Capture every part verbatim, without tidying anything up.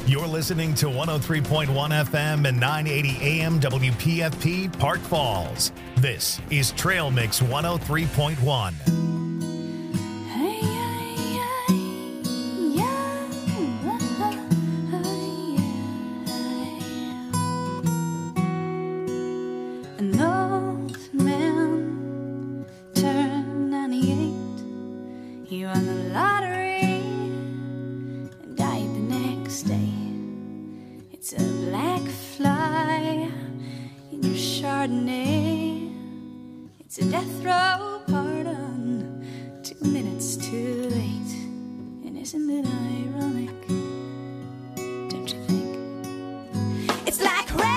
You're listening to one oh three point one F M and nine eighty A M W P F P Park Falls. This is Trail Mix one oh three point one. An old man turned ninety-eight. He won the lottery and died the next day. It's a black fly in your Chardonnay. It's a death row pardon, two minutes too late. And isn't it ironic? Don't you think? It's like rain.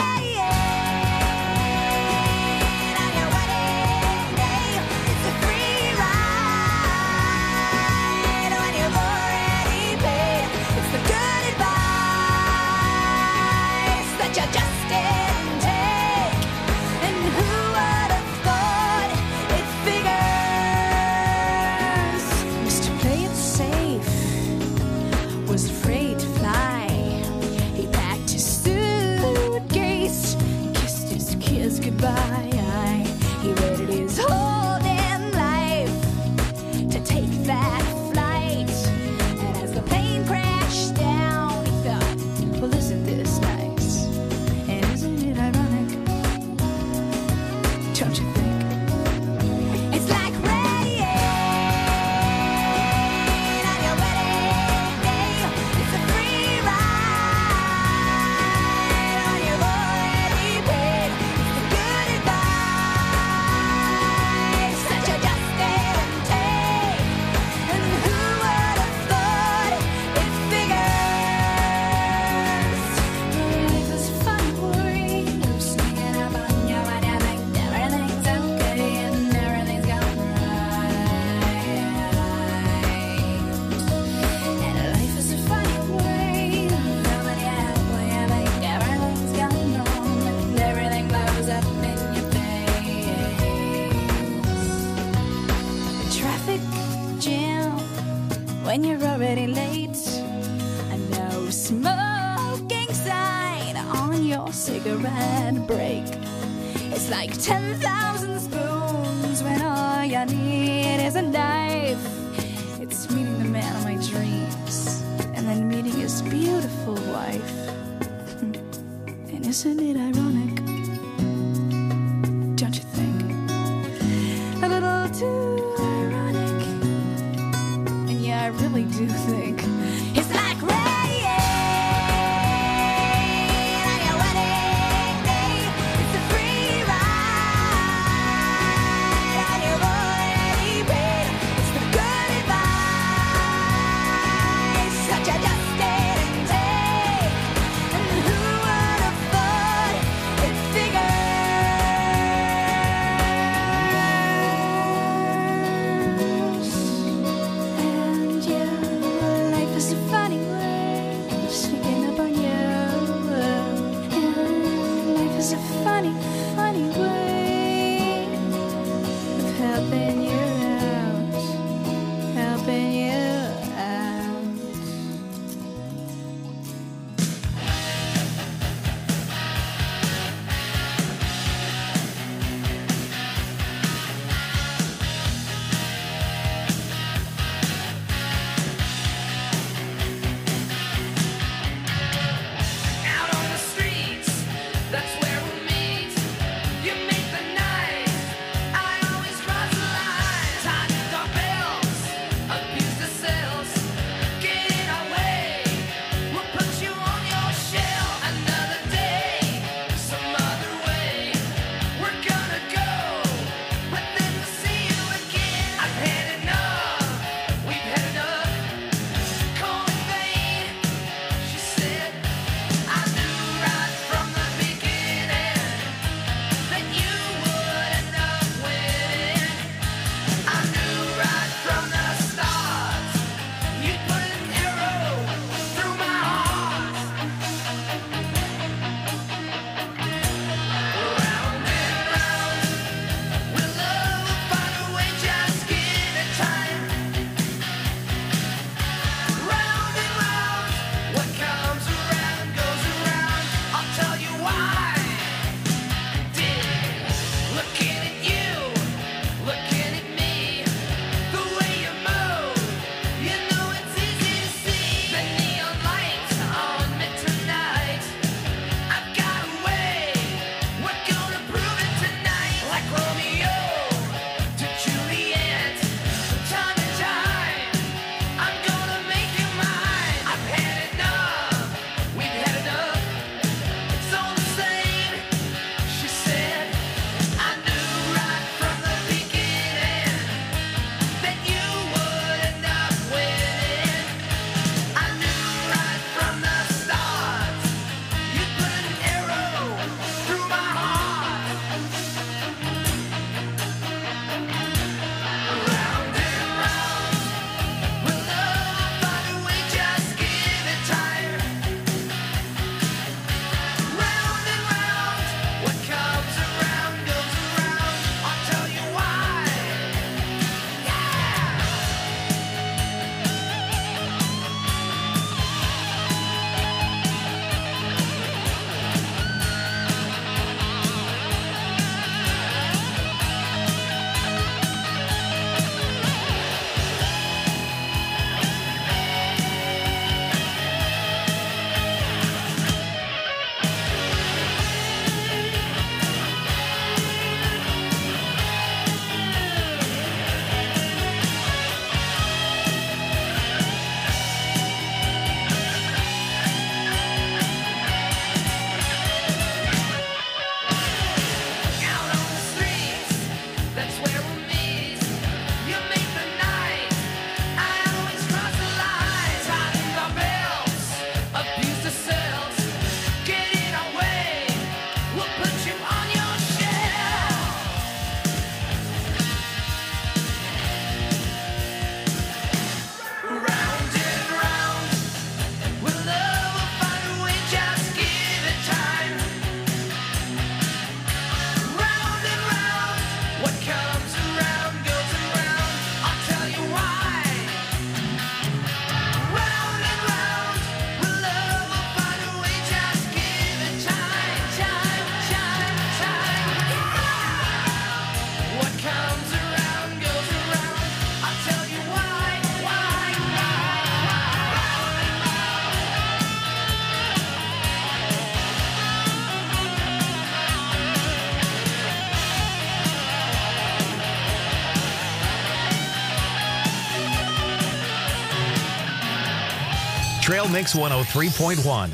When you're already late, a no smoking sign on your cigarette break. It's like ten thousand spoons when all you need is a knife. It's meeting the man of my dreams and then meeting his beautiful wife. And isn't it ironic? Don't you think? A little too I really do think it's like rain on your wedding day. It's a free ride on your already paid. It's the good advice that you just didn't take. And who would have thought Trail Mix one oh three point one.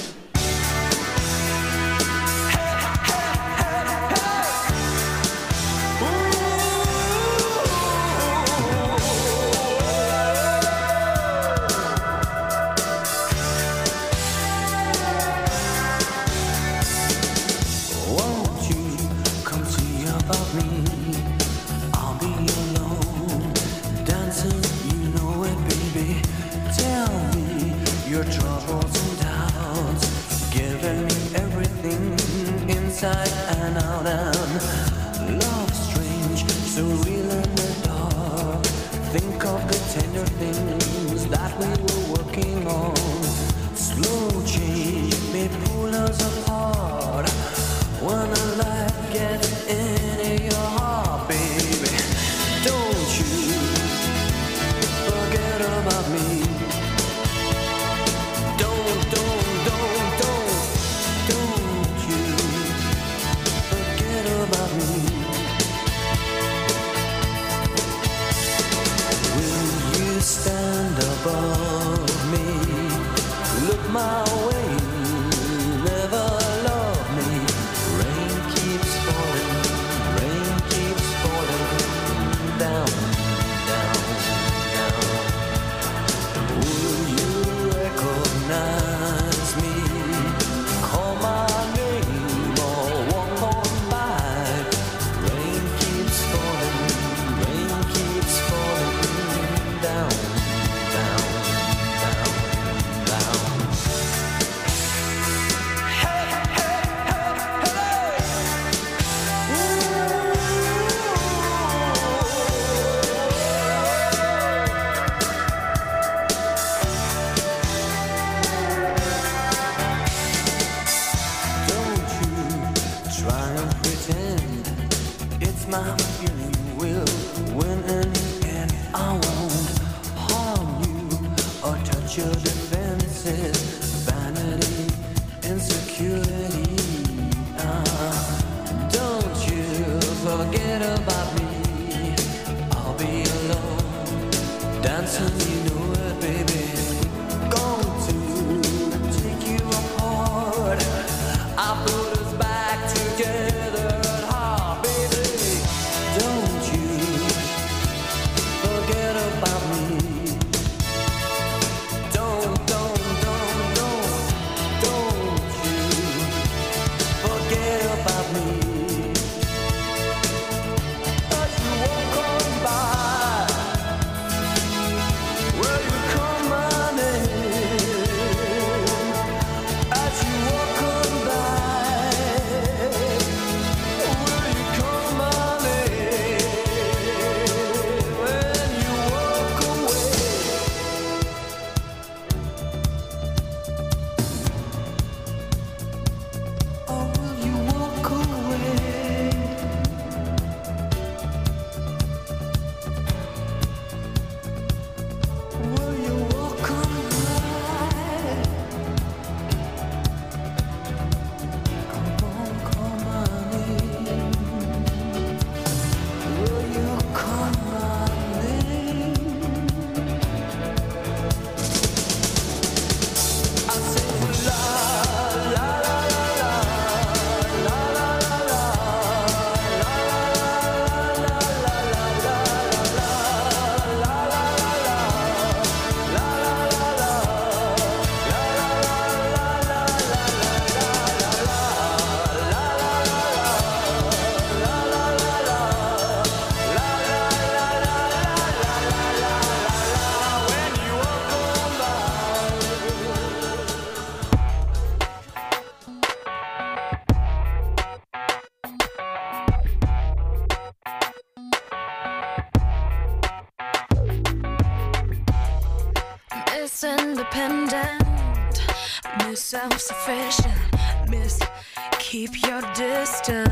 Independent, Miss Self-Sufficient, Miss Keep Your Distance,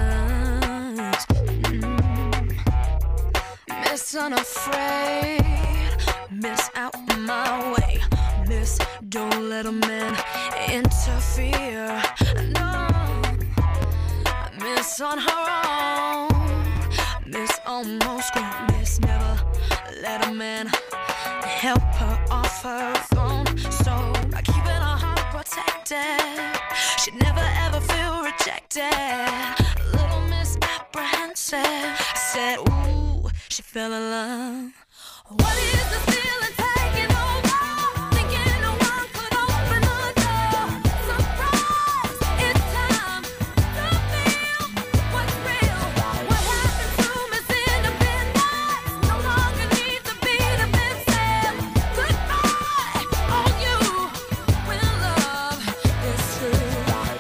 mm. Miss Unafraid, Miss Out My Way, Miss Don't Let a Man Interfere, no, Miss On Her Own, Miss Almost Grown, Miss Never Let a Man help her off her phone, so I distracted, a little misapprehensive. I said, ooh, she fell in love. What is the feeling taking over? Thinking no one could open the door. Surprise, it's time to feel what's real. What happened to Miss Independence no longer needs to be defensive. Goodbye, all you when love is true.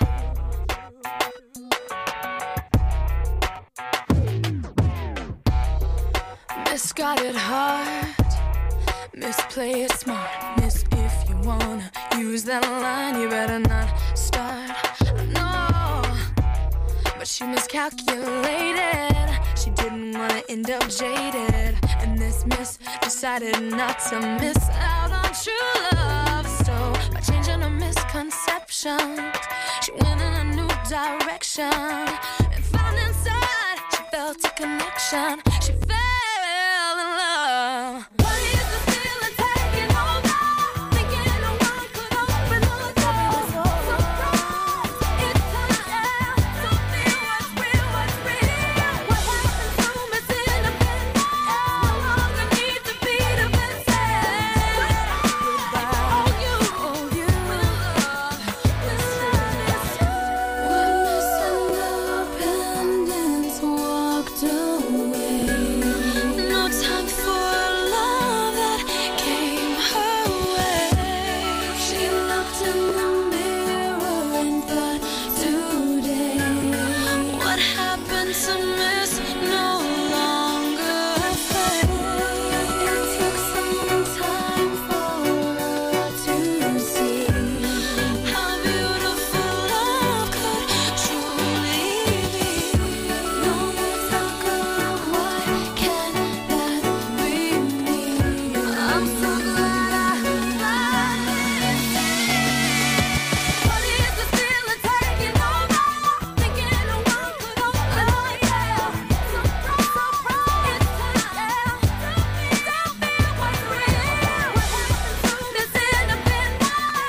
Miss got it hard, Miss play it smart, Miss if you wanna use that line you better not start. No, but she miscalculated, she didn't wanna end up jaded, and this miss decided not to miss out on true love. So by changing her misconceptions, she went in a new direction and found inside she felt a connection. She fell in love. What is the feeling taking over? Thinking no one could open the door. Surprise, it's time to feel what's real, what's real. What happened to Miss Independence no longer needs to be defensive. Goodbye, all you, all you when love is true. When Miss Independence walked away, no time for love that came her way. She looked in the mirror and thought, today, what happened to Miss no longer fade. It took some time for her to see how beautiful love could truly be. No more talk of why can't that be me. I'm so glad I finally see. What is the feeling taking over? Thinking no one could open the door. Surprise, surprise, it's time to feel what's real. What happened to Miss Independence?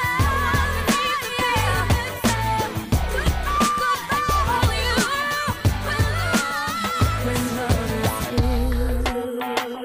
Goodbye, all you when love, when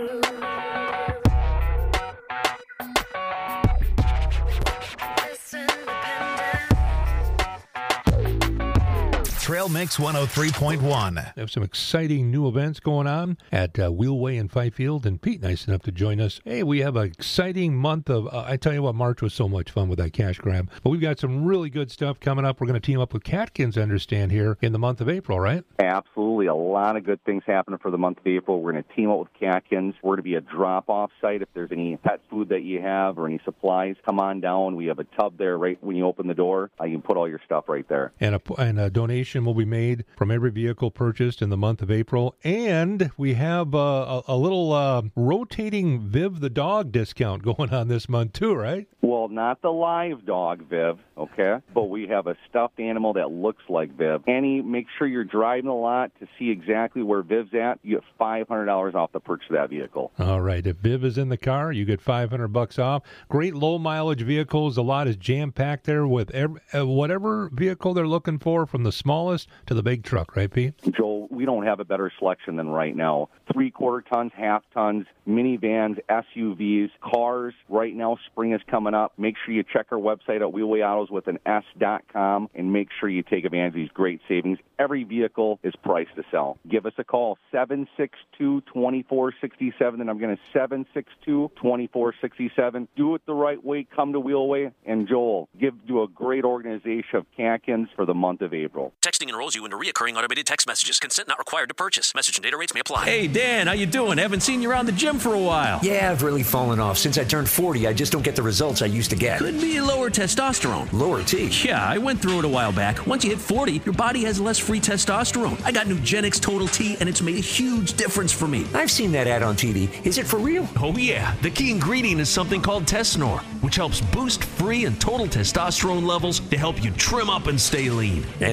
Trail Mix one oh three point one. We have some exciting new events going on at uh, Wheelway in Fifield, and Pete, nice enough to join us. Hey, we have an exciting month of, uh, I tell you what, March was so much fun with that cash grab, but we've got some really good stuff coming up. We're going to team up with Catkins, I understand, here in the month of April, right? Absolutely. A lot of good things happening for the month of April. We're going to team up with Catkins. We're going to be a drop-off site. If there's any pet food that you have or any supplies, come on down. We have a tub there right when you open the door. Uh, you can put all your stuff right there. And a, and a donation will be made from every vehicle purchased in the month of April. And we have uh, a, a little uh, rotating Viv the dog discount going on this month too, right? Well, not the live dog, Viv, okay? But we have a stuffed animal that looks like Viv. Annie, make sure you're driving a lot to see exactly where Viv's at. You get five hundred dollars off the purchase of that vehicle. All right. If Viv is in the car, you get five hundred bucks off. Great low-mileage vehicles. A lot is jam-packed there with every, uh, whatever vehicle they're looking for, from the smallest to the big truck, right, Pete? Joel, we don't have a better selection than right now. Three-quarter tons, half-tons, minivans, S U Vs, cars. Right now, spring is coming up. Make sure you check our website at Wheelway Autos with an S dot com and make sure you take advantage of these great savings. Every vehicle is priced to sell. Give us a call, seven six two, two four six seven, and I'm going to seven six two, two four six seven. Do it the right way. Come to Wheelway. And Joel, give to a great organization of Catkins for the month of April. Texting enrolls you into recurring automated text messages. Consent not required to purchase. Message and data rates may apply. Hey, Dan, how you doing? Haven't seen you around the gym for a while. Yeah, I've really fallen off. Since I turned forty, I just don't get the results I used to get. Could be lower testosterone. Lower T? Yeah, I went through it a while back. Once you hit forty, your body has less free testosterone. I got Nugenix Total T, and it's made a huge difference for me. I've seen that ad on T V. Is it for real? Oh, yeah. The key ingredient is something called Tesnor, which helps boost free and total testosterone levels to help you trim up and stay lean. And it's made a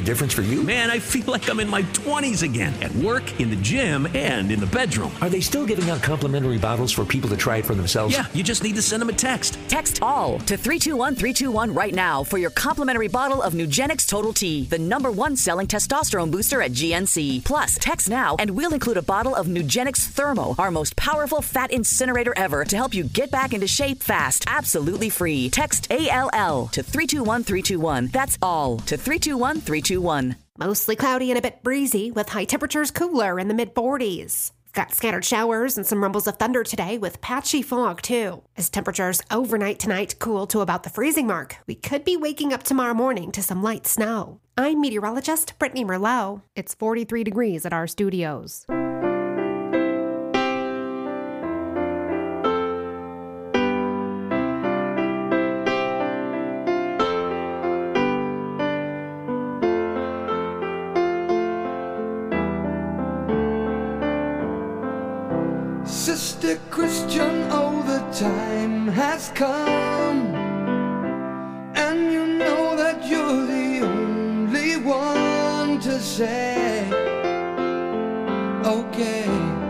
difference for you? Man, I feel like I'm in my twenties again. At work, in the gym, and in the bedroom. Are they still giving out complimentary bottles for people to try it for themselves? Yeah, you just need to send them a text. Text ALL to three two one three two one right now for your complimentary bottle of Nugenix Total T, the number one selling testosterone booster at G N C. Plus, text now and we'll include a bottle of Nugenix Thermo, our most powerful fat incinerator ever, to help you get back into shape fast, absolutely free. Text A L L to three two one three two one. That's all to three two one three two one. Mostly cloudy and a bit breezy, with high temperatures cooler in the mid forties. We've got scattered showers and some rumbles of thunder today with patchy fog too. As temperatures overnight tonight cool to about the freezing mark, we could be waking up tomorrow morning to some light snow. I'm meteorologist Brittany Merlot. It's forty-three degrees at our studios. Sister Christian, oh, the time has come, and you know that you're the only one to say, okay,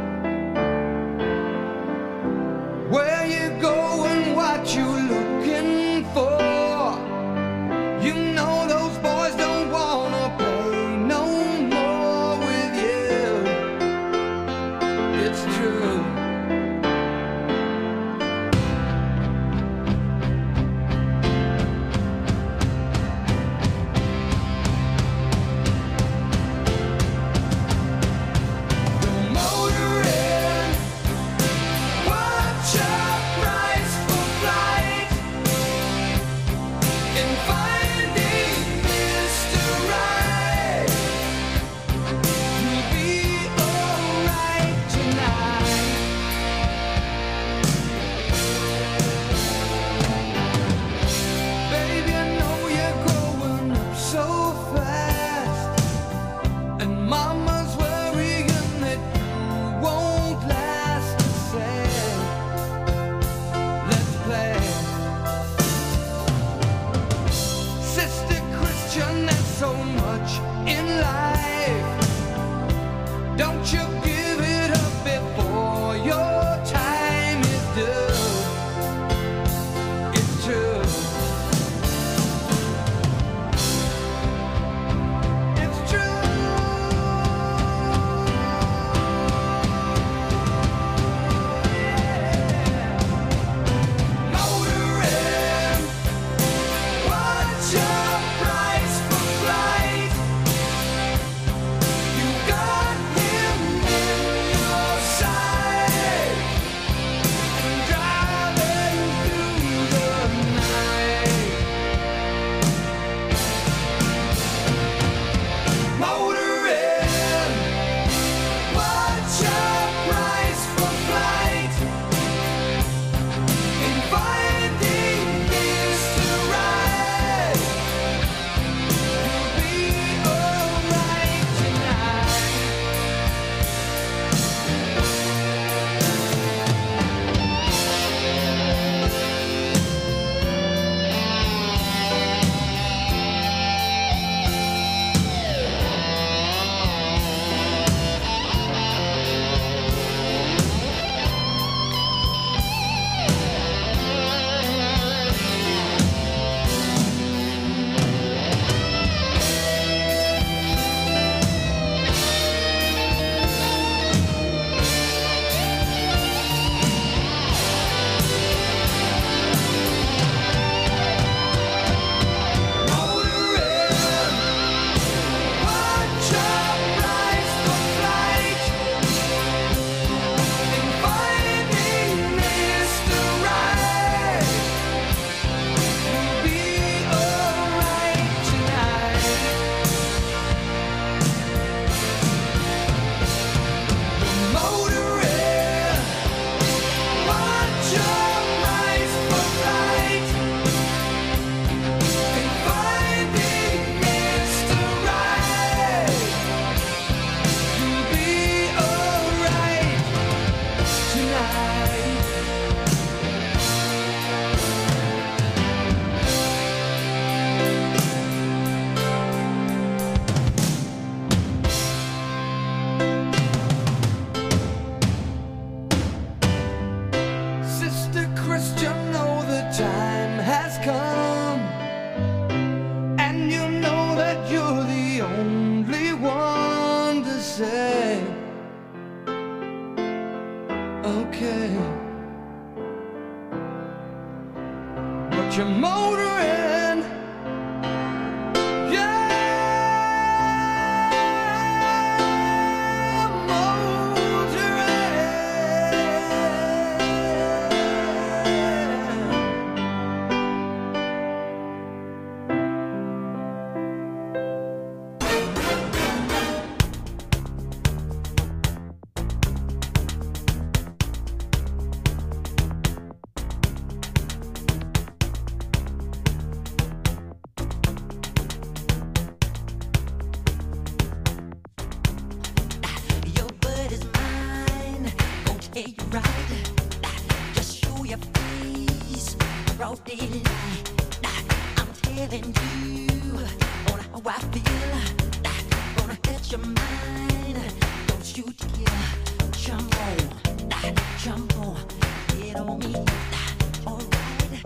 where you going, what you looking for, you know those boys don't wanna play no more with you, it's true. You got him. I feel. Gonna hit your mind. Don't you dare jump on, jump on, get on me. Alright.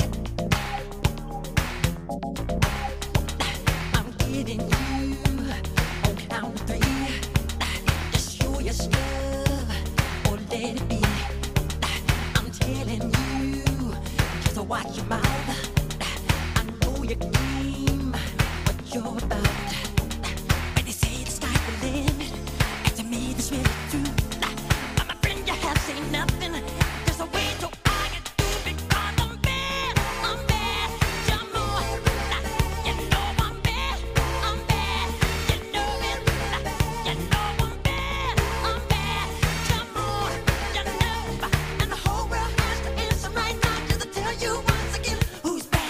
I'm getting you on count of three. Just show your stuff or let it be. I'm telling you, just watch your mouth. I know your game, what you're about. When they say the sky's the limit, and to me this really true. But my friend, you have seen nothing. There's a way to argue through because I'm bad, I'm bad. Jump on, you know I'm bad, I'm bad. You know it, you know I'm bad, I'm bad. Jump on, you know, and the whole world has to answer right now just to tell you once again who's bad.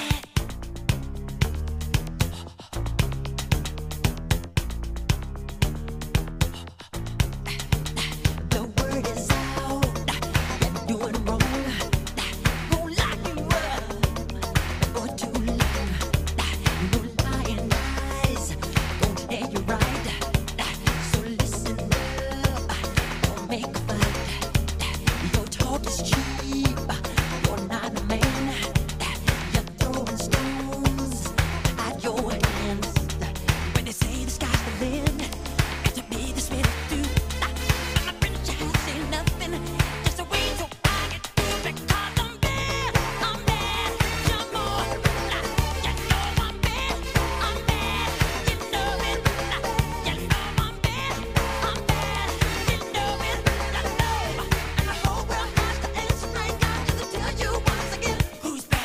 The word is out, you're doing wrong. Won't lock you up for too long. No lying eyes, won't tell you right. So listen up, don't make a fight. Your talk is cheap, you're not a man. You're throwing stones at your hands. When they say the sky's the limit, and to me this really do. My friend, you have seen nothing. Just a way to argue through because I'm bad, I'm bad. Jump on, you know I'm bad, I'm bad. You know it, you know I'm bad, I'm bad. You know it, you know. And the whole world has to answer right now just to tell you once again who's bad.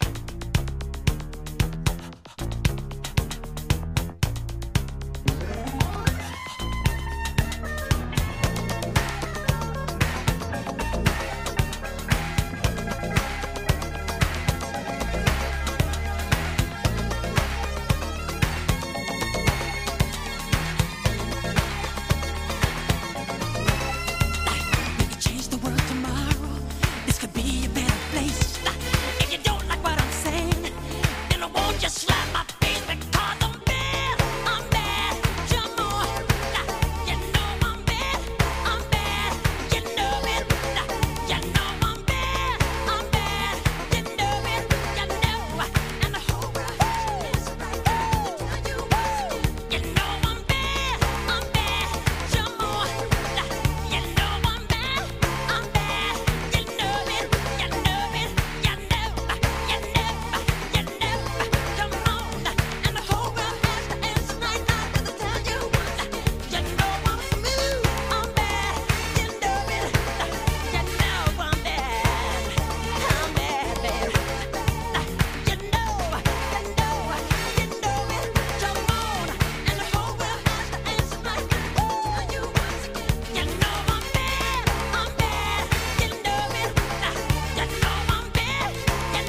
We could change the world tomorrow. This could be a better place. If you don't like what I'm saying, then I won't just slap my face because I'm bad, I'm bad. Jump on, you know I'm bad, I'm bad. You know it, you know I'm bad, I'm bad. You know it, you know. And the whole world has to answer right now to tell you once again. You know I'm bad, I'm bad. Jump on, you know I'm bad, I'm bad. You know it, you know it, you know, you know, you know. Come on, and the whole world has to answer right now just to tell you once again. You know I'm smooth, I'm bad. You know it, you know I'm bad, I'm bad, baby. You know, you know, you know it. Jump on, and the whole world has to answer right now to tell you once again. You know I'm bad, I'm bad. You know it, you know I'm bad. You know, you know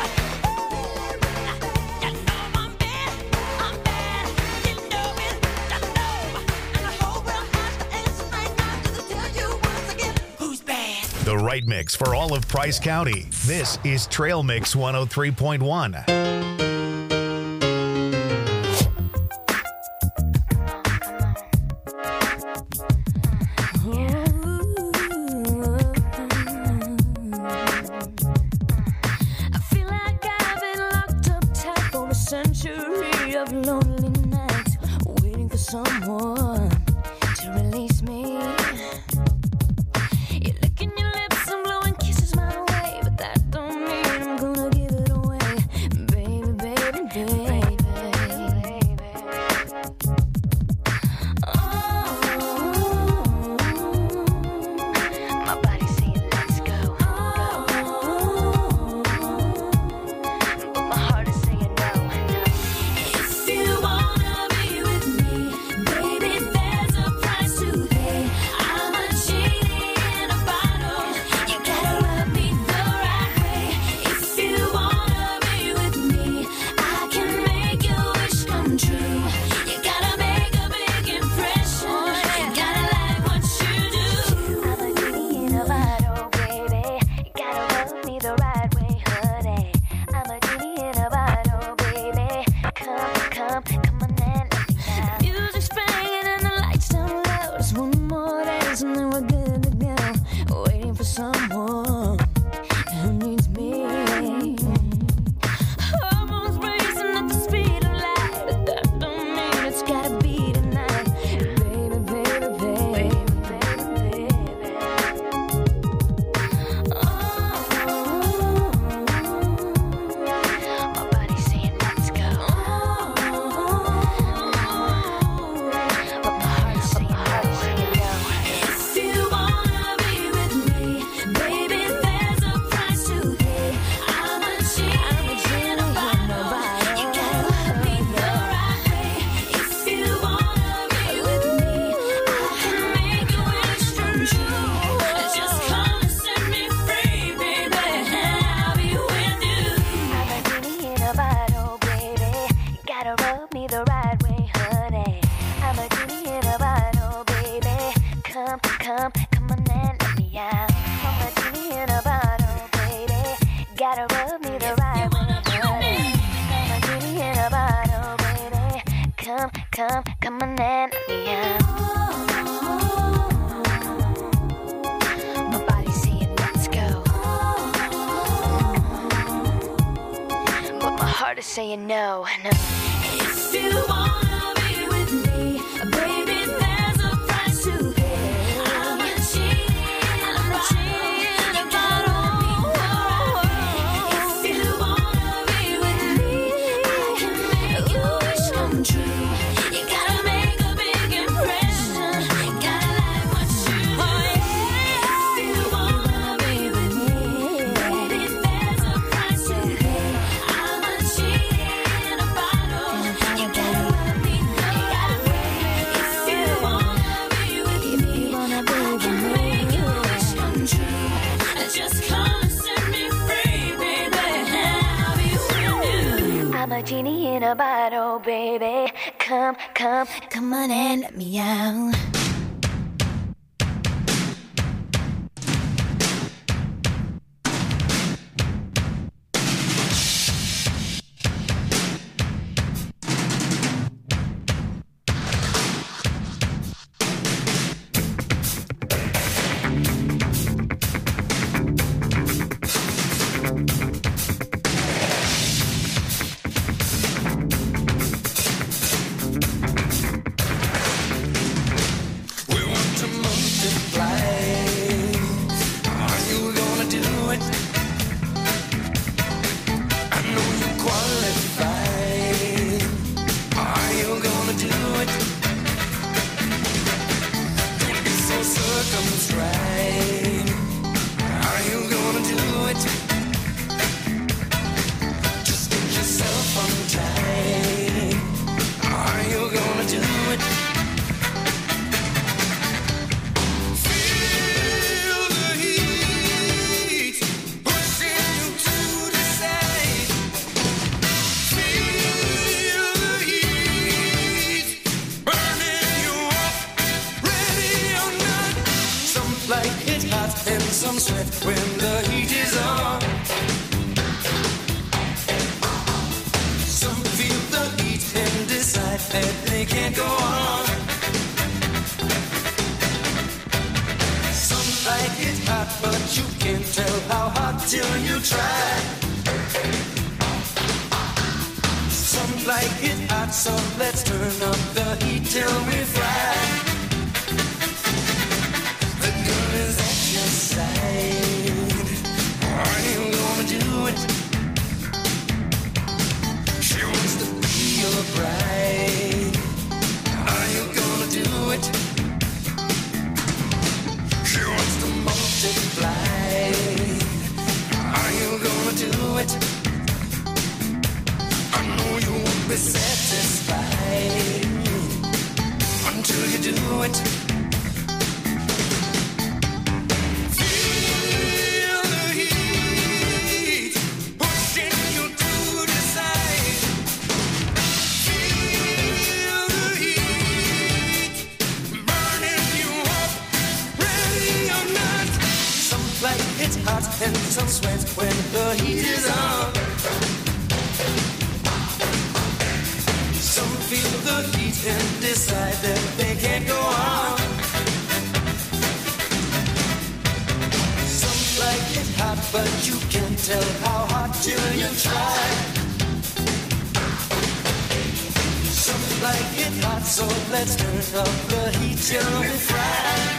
I'm bad, I'm bad. You know it, you know, and the whole world has to answer right now just to tell you once again who's bad. The right mix for all of Price County. This is Trail Mix one oh three point one. I feel like I've been locked up tight for a century of lonely nights, waiting for someone to release me. You're licking your lips and blowing kisses my way, but that don't mean I'm gonna give it away, baby, baby, baby. Oh, my body's saying let's go, but my heart is saying no. If you wanna be with me, baby, there's a price to pay. I'm a genie in a bottle. You gotta rub me the right way. If you wanna be with me, I can make your wish come true. You gotta make a big impression. You gotta like what you do. I'm a genie in a bottle, baby. You gotta rub me the right way, honey. I'm a genie in a bottle, baby. Come, come, come on and let rub me the right way, honey. I'm a genie in a bottle, baby. Come, come, come on and let me out. I'm a genie in a bottle, baby. Gotta rub me the right way, honey. I'm a genie in a bottle, baby. Come, come, come on and let me out. My body's saying let's go, but my heart is saying no, no. If you wanna be with me, baby, there's a price to pay. I'm a genie, I'm a genie in a bottle. If you wanna be with me, I can make your wish come true. You gotta make a big impression. Gotta like what you do. If you wanna be with me, baby, there's a price to pay. I'm a genie in a bottle. You gotta let me know. If you wanna be with me, I can make your wish come true. Just come and set me free, baby. I'll be with you. I'm a genie in a bottle, baby. Come, come, come on and let me out. We want to multiply. Are you gonna do it? I know you qualify. Are you gonna do it? Don't be so circumscribed. Are you gonna do it? Just get yourself untied. Are you gonna do it? Feel the heat pushing you to decide. Feel the heat burning you up, ready or not. Some like it hot and some sweat when the heat is on. Some feel the heat and decide that they can't go on. Some like it hot, but you can't tell how hot till you try. Some like it hot, so let's turn up the heat till we fry. The girl is at your side. Are you gonna do it? She wants to be your bride. Are you gonna do it? She wants to multiply. Are you gonna do it? I know you won't be satisfied until you do it. Feel the heat pushing you to decide. Feel the heat burning you up, ready or not. Some like it hot and some sweat when the heat is on. Some feel the heat and decide that they can't go on. Some like it hot, but you can't tell how hot till you try. Some like it hot, so let's turn up the heat till we fry.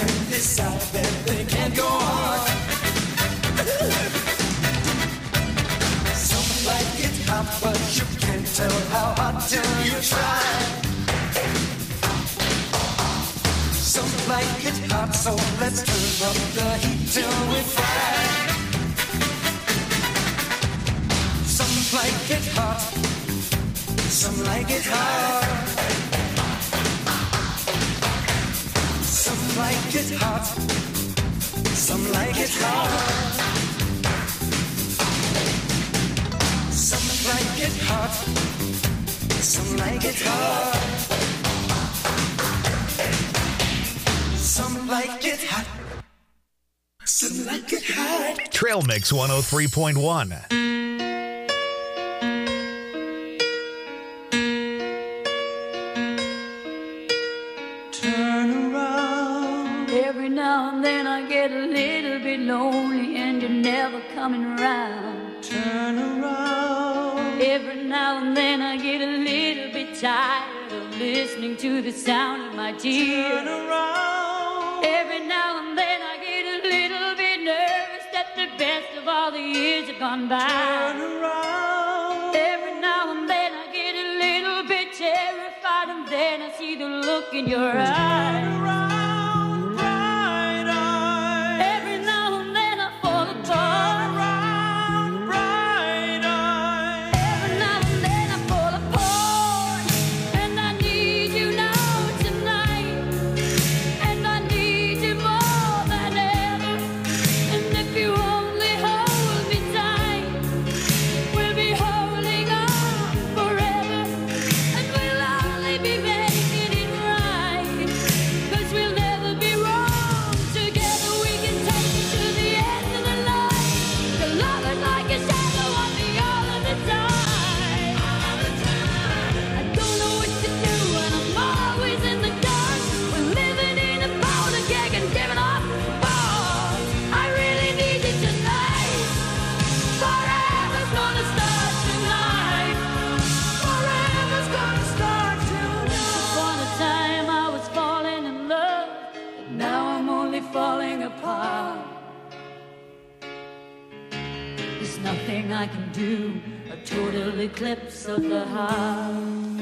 and decide that they can't go on. Some like it hot, but you can't tell how hot till you try. Some like it hot, so let's turn up the heat till we fry. Some like it hot, some like it hot. Some like it hot, some like it hot. Some like it hot, some like it hot. Some like it hot, some like it hot. Trail Mix one oh three point one. Every now and then I get a little bit lonely and you're never coming around. Turn around. Every now and then I get a little bit tired of listening to the sound of my tears. Turn around. Every now and then I get a little bit nervous that the best of all the years have gone by. Turn around. Every now and then I get a little bit terrified and then I see the look in your eyes. Turn around. I can do a total eclipse of the heart.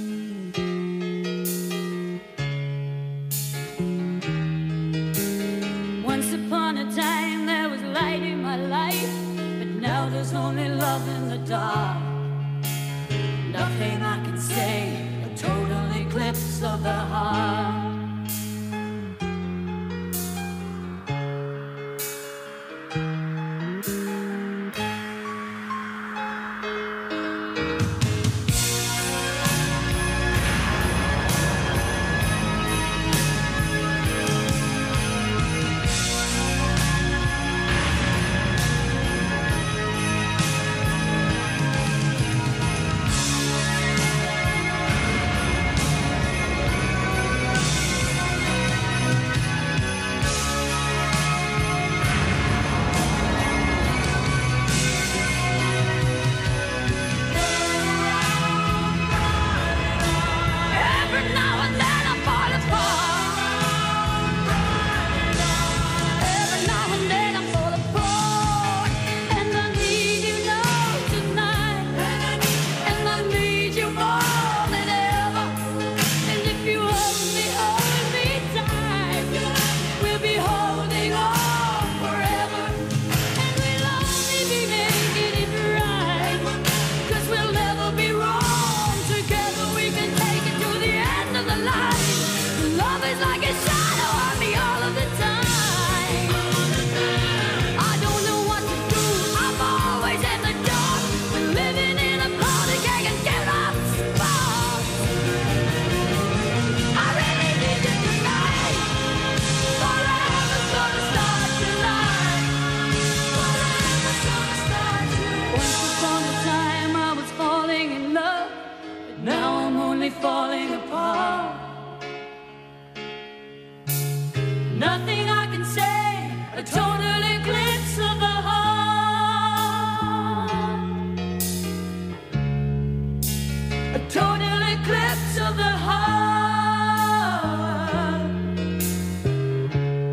Once upon a time there was light in my life, but now there's only love in the dark. Nothing I can say, a total eclipse of the heart. Falling apart. Nothing I can say, a total eclipse of the heart. A total eclipse of the heart.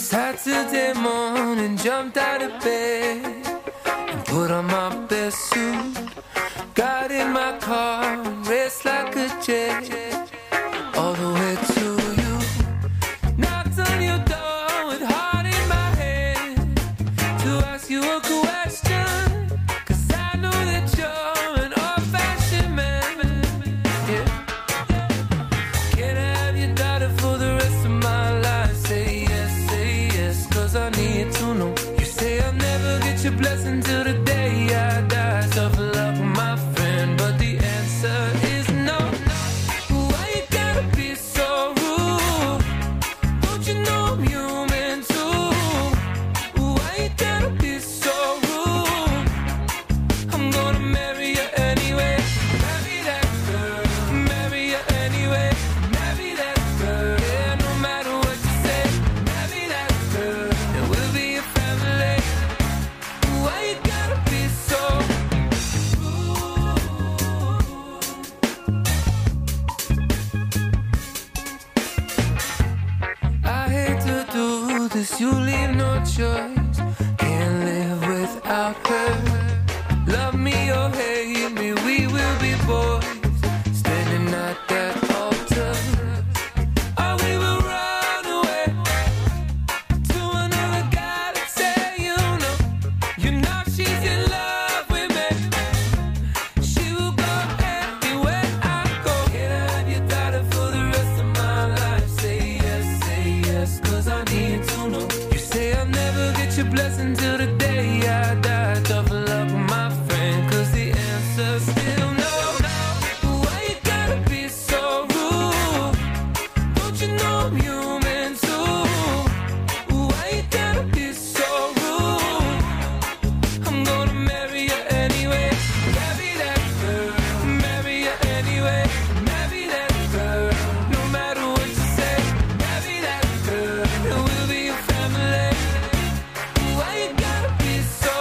Saturday morning, jumped out of bed and put on my best suit. Got in my car and raced like a jet all the way to you. Knocked on your door with heart in my head to ask you a question, 'cause I know that you're an old-fashioned man. Yeah. Can I have your daughter for the rest of my life? Say yes, say yes, 'cause I need to know. You say I'll never get your blessing till the day I die. Tough luck, my friend, but the answer is no. Why you gotta be so rude? Don't you know I'm human too? Why you gotta be so rude? I'm gonna marry you anyway. Marry that girl. Marry you anyway. Marry that girl. Yeah, no matter what you say. Marry that girl. And we'll be a family. Why you gotta be so I hate to do this, you leave no choice. Can't live without her. Love me or hate me, we will be boys. Standing at that altar. Or we will run away to another guy that say you know. You know she's in love with me. She will go anywhere I go. Can I have your daughter for the rest of my life? Say yes, say yes, 'cause I need to know. You say I'll never get your blessing till the day I die. Tough luck, my friend, 'cause the answer's still no. Why you gotta be so rude? Don't you know I'm human too? Why you gotta be so rude? I'm gonna marry you anyway. Marry that girl. Marry you anyway. Marry that girl. No matter what you say. Marry that girl. And we'll be a family. Why you gotta be so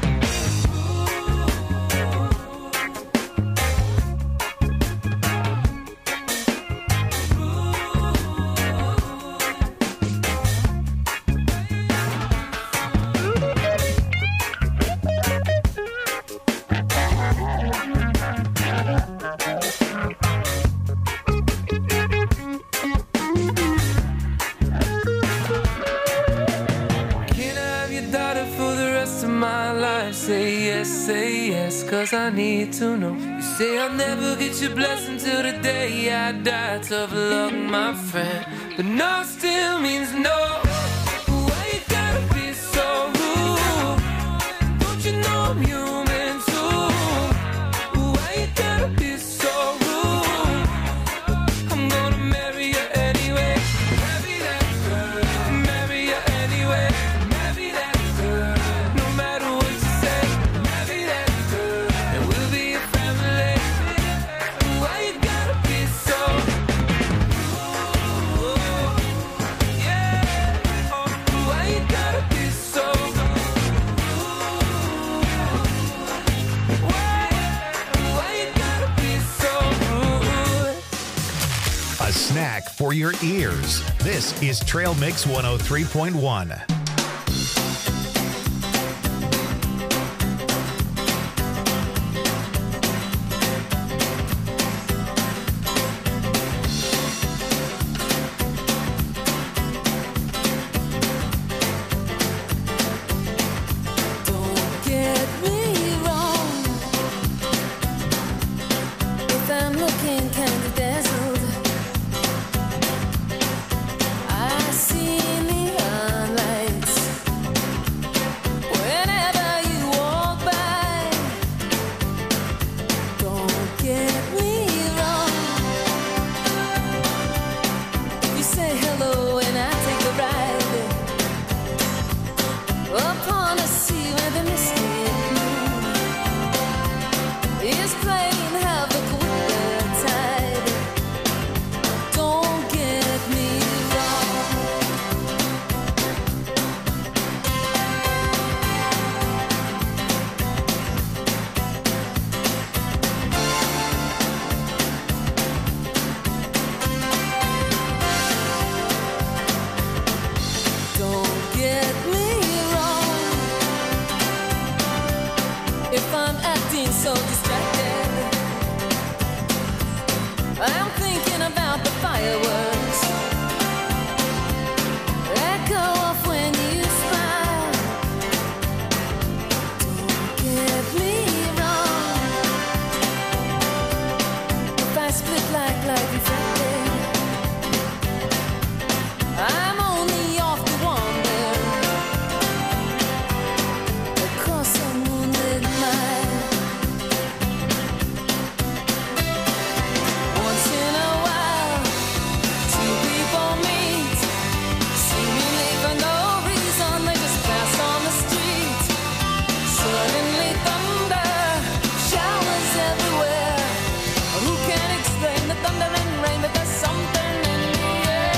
Can I have your daughter for the rest of my life? Say yes, say yes, 'cause I need to know. You say I'll never get your blessing till the day I die. Tough luck, my friend, but no still means no. Why you gotta be so rude? Don't you know I'm human too? Why you gotta be so rude? I'm gonna marry you anyway. Marry that girl. Marry you anyway. Marry that girl. No matter what you say. Marry that girl. And we'll be a family. Why you gotta be so yeah. Oh, why you gotta be so Why? Why you gotta be so rude? A snack for your ears. This is Trail Mix one oh three point one. Don't get me wrong. If I'm looking kind of dazzled, I see neon lights so distracted. I'm thinking about the fireworks. Let go off when you smile. Don't get me wrong. If I split like light reflected, I'm only off to wander across a moonlit mile. Once in a while, two people meet, seemingly for no reason. They just pass on the street. Suddenly thunder showers everywhere. Who can explain the thunder and rain? But there's something in the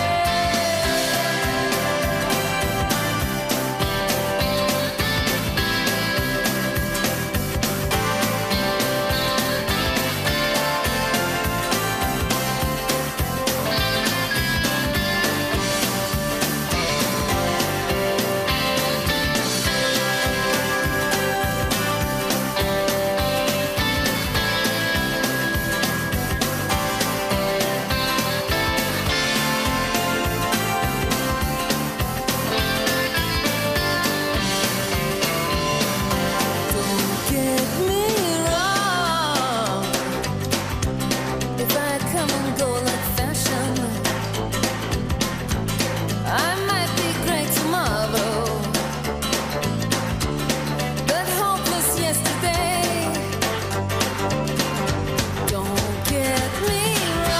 Don't get me wrong. If I come and go like fashion, I might be great tomorrow, but hopeless yesterday. Don't get me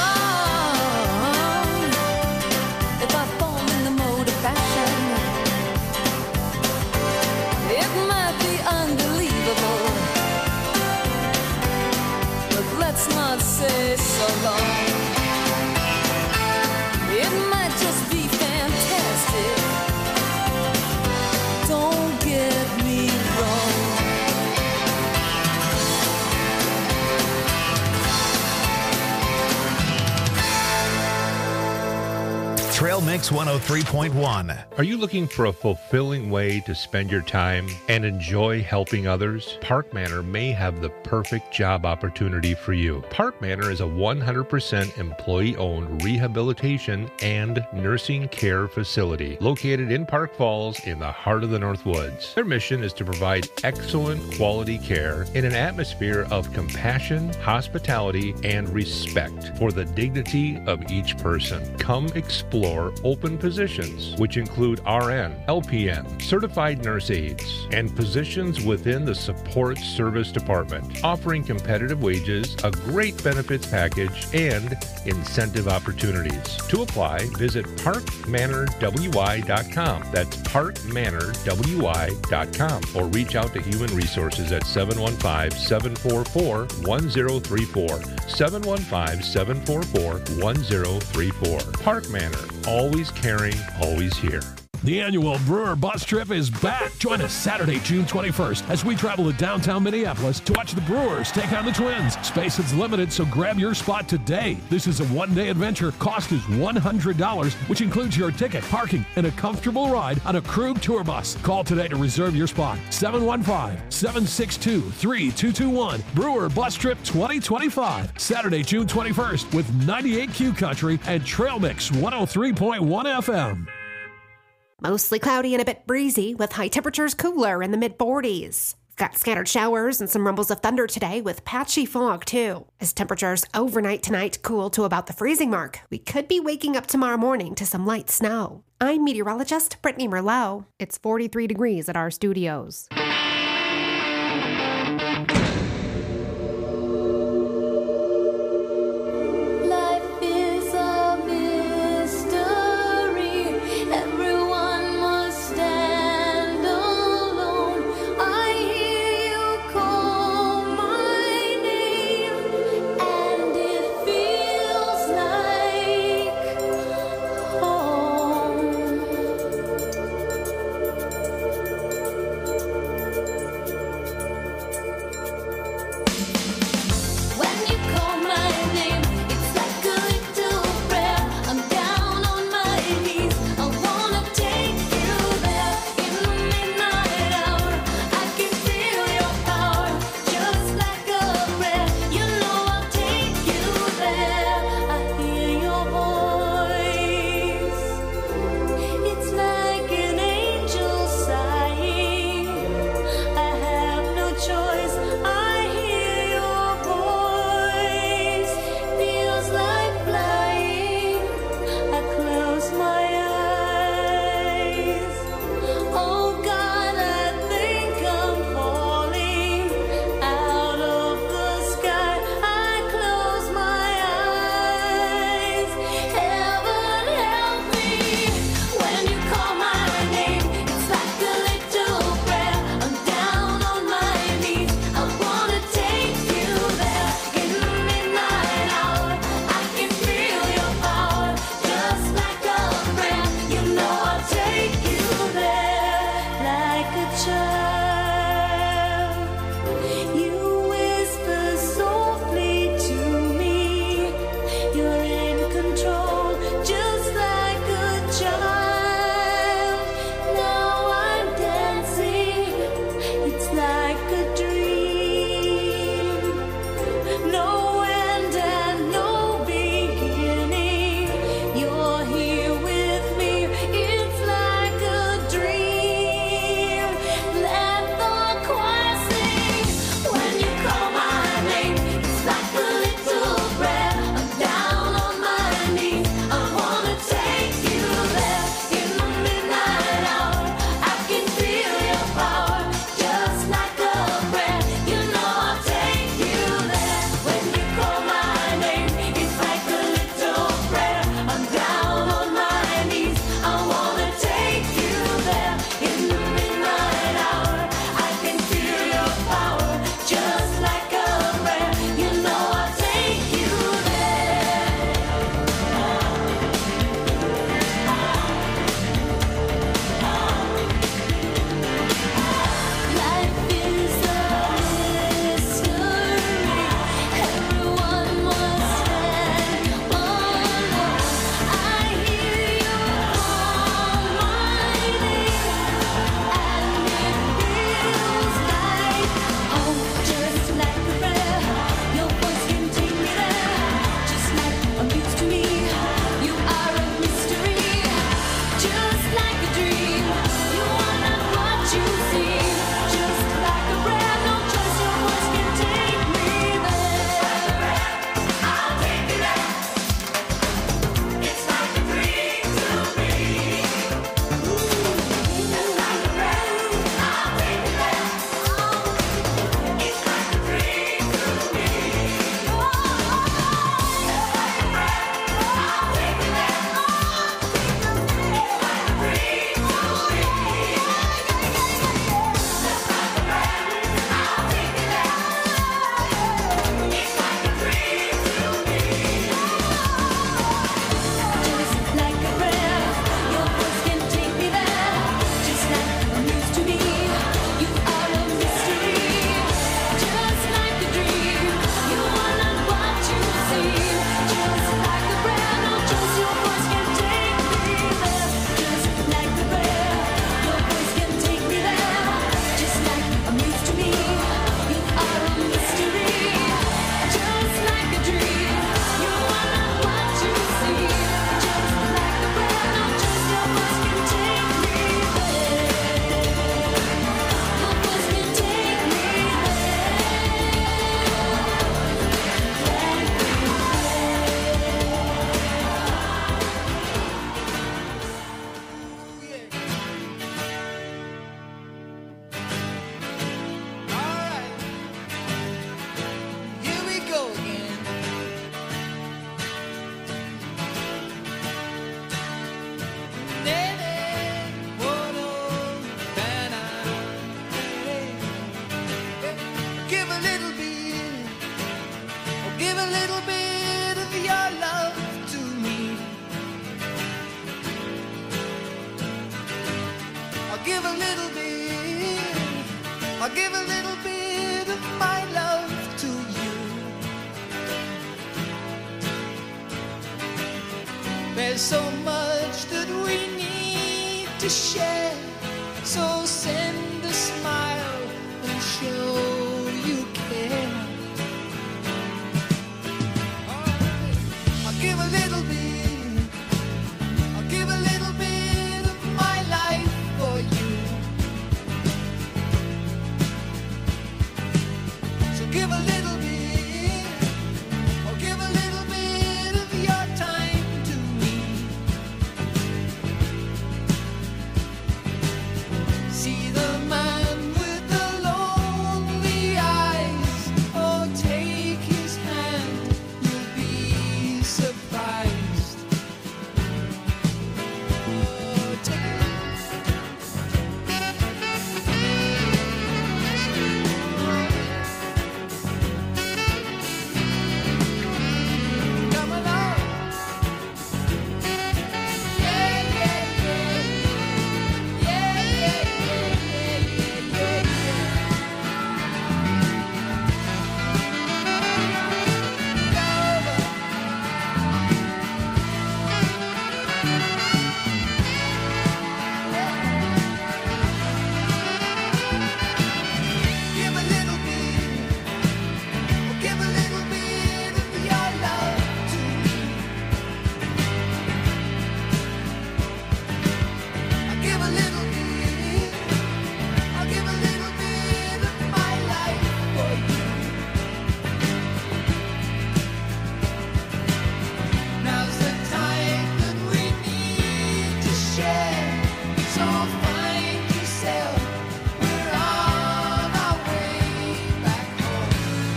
wrong. If I fall in the mode of fashion, it might be unbelievable, but let's not say so long. It might just be fantastic. Don't get me wrong. Trail Mix one oh three point one. Are you looking for a fulfilling way to spend your time and enjoy helping others? Park Manor may have the perfect job opportunity for you. Park Manor is a one hundred percent employee-owned rehabilitation and nursing care facility located in Park Falls in the heart of the North Woods. Their mission is to provide excellent quality care in an atmosphere of compassion, hospitality, and respect for the dignity of each person. Come explore open positions, which include R N, L P N, certified nurse aides, and positions within the support service department, offering competitive wages, a great benefits package, and incentive opportunities. To apply, visit park manor w i dot com. That's park manor w i dot com, or reach out to Human Resources at seven one five, seven four four, one zero three four, seven one five, seven four four, one zero three four. Park Manor, always caring, always here. The annual Brewer Bus Trip is back. Join us Saturday, June twenty-first, as we travel to downtown Minneapolis to watch the Brewers take on the Twins. Space is limited, so grab your spot today. This is a one-day adventure. Cost is one hundred dollars, which includes your ticket, parking, and a comfortable ride on a Krug tour bus. Call today to reserve your spot. seven one five, seven six two, three two two one. Brewer Bus Trip twenty twenty-five. Saturday, June twenty-first, with ninety-eight Q Country and Trail Mix one oh three point one F M. Mostly cloudy and a bit breezy, with high temperatures cooler in the mid forties. We've got scattered showers and some rumbles of thunder today, with patchy fog too. As temperatures overnight tonight cool to about the freezing mark, we could be waking up tomorrow morning to some light snow. I'm meteorologist Brittany Merlot. It's forty-three degrees at our studios. I'll give a little bit, I'll give a little bit of my love to you. There's so much that we need to share, so send a smile and show you care. I'll give a little bit, I'll give a little bit of my life for you. So give a little bit, or give a little bit of your time to me. See the man with the lonely eyes, oh take his hand, you'll be surprised. Oh, take it. Come along. Yeah, yeah, yeah. Yeah, yeah, yeah, yeah, yeah, Give a little bit, oh, give a little bit of your love to me. I'll give a little bit, I'll give a little bit of my life for you. Now's the time that we need to share, so find yourself, we're on our way back home.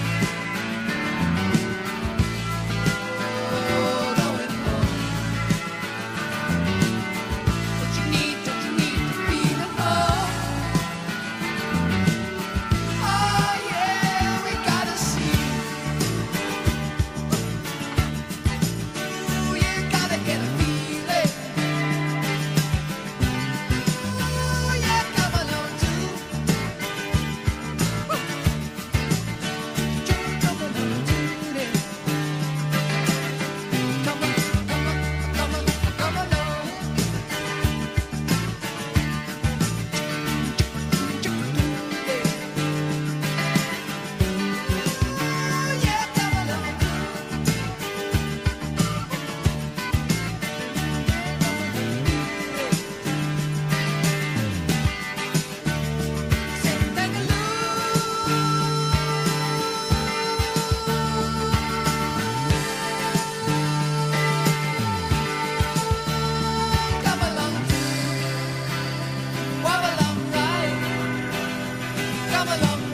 Oh, going home. Don't you need, don't you need to feel at home? Oh yeah, we gotta see. Ooh, you gotta get a feeling. Ooh, yeah, come along too. Woo. Come along too then. Come on, come on, come on, come along. Ooh, yeah, come along Sing Come along too. Wobble along right. Come along.